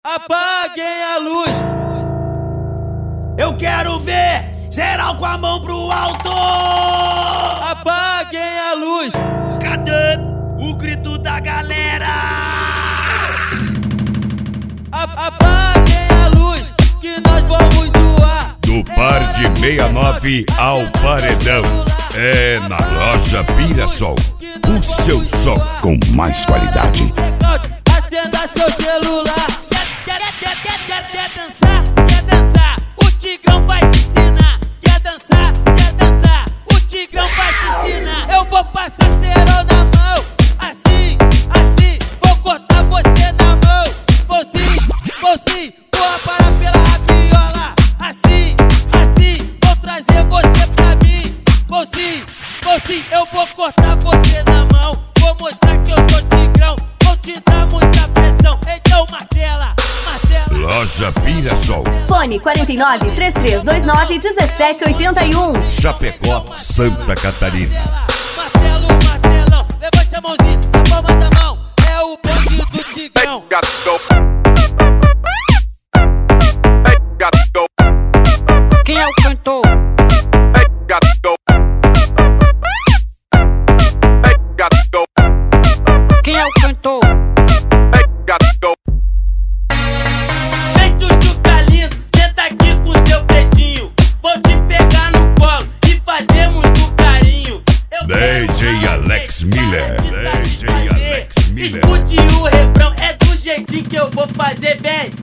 Apaguem a luz. Eu quero ver geral com a mão pro alto. Apaguem a luz. Cadê o grito da galera? Apaguem a luz, que nós vamos zoar. Do par de 69 ao paredão. É na loja Pirasol. O seu som com mais qualidade. Acenda seu celular. Quer dançar? Quer dançar? O Tigrão vai te ensinar. Quer dançar? Quer dançar? O Tigrão vai te ensinar. Eu vou passar cerol na mão. Assim, assim, vou cortar você na mão. Vou sim, vou aparar pela rabiola. Assim, assim, vou trazer você pra mim. Vou sim, eu vou cortar você na mão. Vou mostrar que eu sou Tigrão. Vou te dar muita pressão. Então martela. Loja Pirasol. Fone 49 3329 1781. Chapecó, Santa Catarina. Martelo, martelão, levante a mãozinha.